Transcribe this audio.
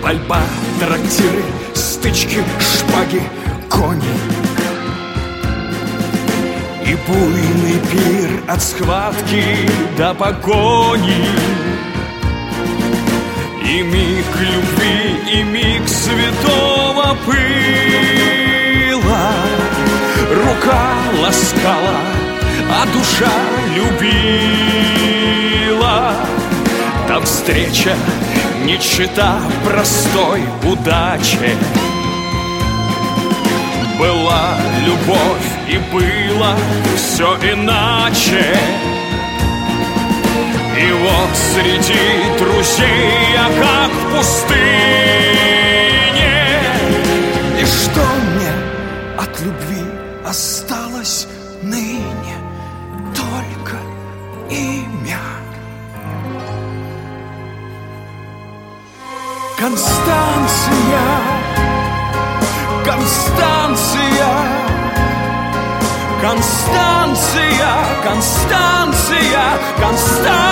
Пальба, трактиры, стычки, шпаги, кони. И буйный пир от схватки до погони. И миг любви, и миг святого пыла. Рука ласкала, а душа любила. Та встреча не чета простой удачи. Была любовь и было все иначе. И вот среди друзей я как в пустыне. И что мне от любви осталось ныне? Только имя. Констанция, Констанция, Констанция, Констанция, Констанция.